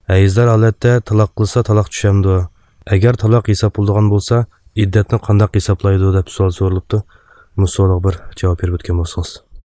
Hayizlar holatda taloq qilsa taloq tushamdi. Agar taloq hisoblangan bo'lsa, iddatni qanday hisoblaydi deb savol so'ralibdi. Musolliq bir javob berib o'tgan bo'lsangiz.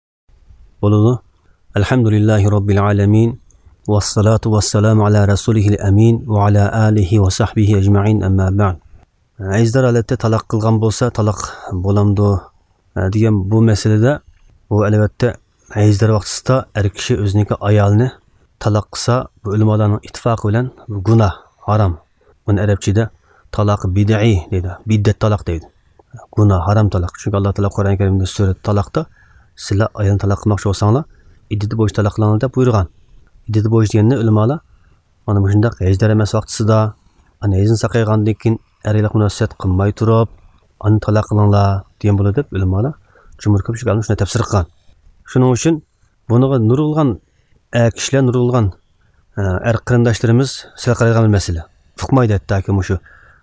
Bo'ladi. Alhamdulillahi robbil alamin. Vassalatu vassalamu ala rasulihil amin va ala alihi va sahbihi ajma'in amma ba'd. Hayizlar holatda taloq qilgan bo'lsa, taloq bo'lamdi degan bu masalada bu albatta hayizlar vaqtida er kishi o'ziniki ayolni taloq qilsa, bu ulamolarning ittifoqi bilan gunoh, harom. Buni arabchada taloq bid'i deydi. Biddat taloq deydi. Gunoh, harom taloq. Chunki Alloh taolo Qur'oni Karimda surat taloqda sizlar ayolni taloq qilmoqchi bo'lsanglar, iddati bo'yicha taloqlaninglar deb buyurgan. Iddati bo'yicha deganni ulamolar mana bu shunday hayizlar emas vaqtida, ana hayizini saqaygandan keyin er-ayol munosabat qilmay turib, ani taloq qilinglar degan bo'ladi deb ulamolar jumhur ko'pchilik olimlar shuni tafsir qilgan. Shuning uchun buniga nurg'ilgan kishilar nurg'ilgan qarindoshlarimiz sal qaraydigan masala. Fuqmaydi hattoki shu.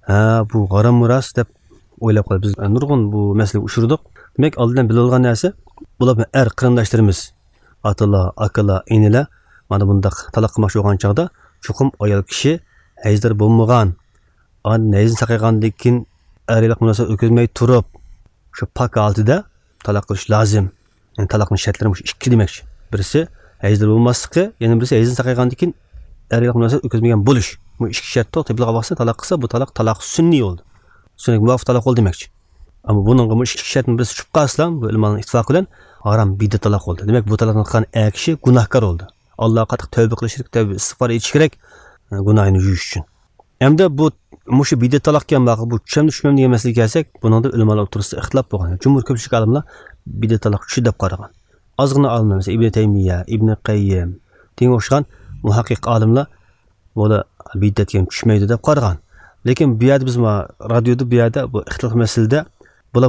Bu harom miros deb o'ylab qolib biz nurg'un bu masalaga uchirdik. Demak, oldindan bilolgan narsa bular qarindoshlarimiz, atalar, akalar, inilar mana bundaq taloq qilmoqchi bo'lgan chog'da chuqum ayol kishi hayizlar bo'lmagan, hayizini saqaygandan keyin er-ayol munosabat o'tkazmay turib, shu pak altida taloq qilish lozim. Yani taloqning shartlari shu ikki demakchi. Birisi hayizlar bo'lmasligi, yana birisi hayizini saqaygandan keyin er-ayol munosabat o'tkazmagan bo'lish. Bu ikki shartda tiblig'a bo'lsa taloq qilsa, bu taloq sunniy bo'ldi. Sunniy muvofiq taloq bo'ldi demakchi. Ammo buning bu ikki shartning birisi tushib qolsa, bu ilmning ittifoqi bilan harom bid'at taloq bo'ldi. Demak, bu taloqni qilgan kishi gunohkor bo'ldi. Allohga qattiq tavba qilish kerak, tavba istig'for etish kerak gunohini yuvish uchun. Hamda bu mushu bid'at taloq kelgan vaqt bu tushunmam degan masalaga kelsak, buningda ulamolar o'rtasida ixtilof bo'lgan. Jumhur ko'pchilik olimlar bid'at taloq tushi deb qaragan. Ozgina olimlar mesela Ibn Taymiya, Ibn Qayyim degan o'xshagan muhaqqiq olimlar bo'la bid'atga tushmaydi deb qaragan. Lekin bu yerda biz radioda bu yerda bu ixtilof masalada bular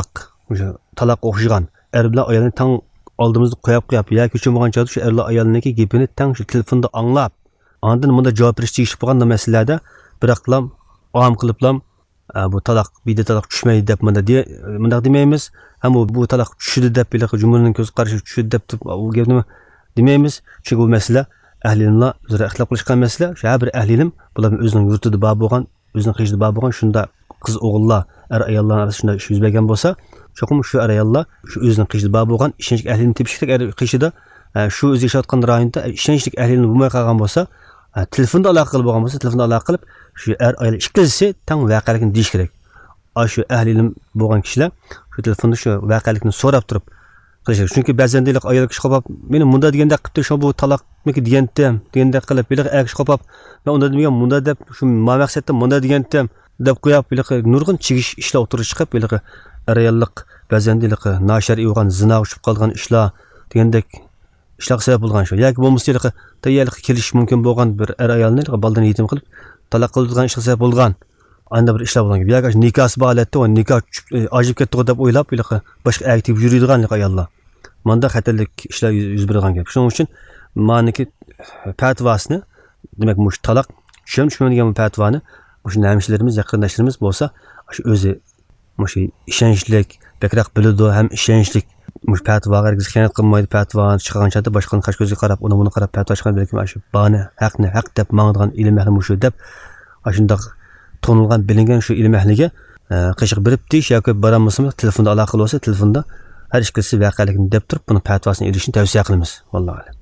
taloq o'xshagan er bilan ayolni tang oldimizda qo'yib yoki uchun bo'lgan joyda shu erlar ayolniki gapini tang shu telefonda anglab, ondan bunda javob berish tegishli bo'lgan masalada biroqlam avam qiliblam bu taloq bid'at taloq tushmaydi deb bunda demaymiz. Ham bu taloq tushdi deb jumhurning ko'z qarashi tushdi deb u gapni demaymiz. Chunki bu masala ahli ilmlar o'zaro ixtilof qilishgan masala. Shu bir ahli ilm bular o'zining yurtida bor bo'lgan, o'zining qishida bor bo'lgan shunda qiz o'g'illar, er ayollar orasida shunda yuz bergan bo'lsa, cho'qim shu er ayollar shu o'zining qishida bor bo'lgan ishonchli ahlini tepishlik qishida shu o'zi yashayotgan rayonda ishonchli ahlini bo'lmay qolgan bo'lsa, telefonda aloqa qilib bo'lgan bo'lsa, telefonda aloqa qilib shu er ayol ikkisi tang voqelikni deyish kerak. Shu ahli ilm bo'lgan kishilar shu telefonda shu voqelikni so'rab turib qilish kerak. Chunki ba'zan deylik ayol kishi qopab, meni munda deganda qilibdi, shu bu taloqniki deganda qilib, bilik kishi qopab, men unda demagan munda deb shu maqsadda munda degandim deb qo'yib, bilik nurg'un chigish ishlar o'tirib chiqib, bilik ayollik ba'zan deylik noshariy bo'lgan zina uchib qolgan ishlar degandek ishlar sabab bo'lgan shu. Yoki bo'lmasa tayyorlik kelish mumkin bo'lgan bir er ayolni baldan yetim qilib taloq qiladigan ishga sabab bo'lgan. Anda bir ishlar bo'lgan gibi. Yoki nikoh holatda o nikoh ajib ketdi deb o'ylab, boshqa aktiv yuradigan ayollar. Manda xatarlik ishlar yuz bergan gap. Shuning uchun maniki fatvosini, demak, mush taloq tushunmagan fatvoni mush namishlarimiz, yaqindoshlarimiz bo'lsa, shu o'zi mush ishonchlik, bekroq biladi ham ishonchlik mush fatvoga xiyonat qilmaydi, fatvoni chiqargan chog'da boshqaning qash ko'ziga qarab, uni qarab fatvo chiqargan balki shu bani haq deb mangdigan ilm ahli mushu deb shundoq tonilgan bilingan shu ilm ahliga qiyshiq berib deyish yoki boramizmi telefonda aloqa qilsa, telefonda har ikkisi voqelikni deb turib buni fatvosini ilishni tavsiya qilamiz. Vallohu alam.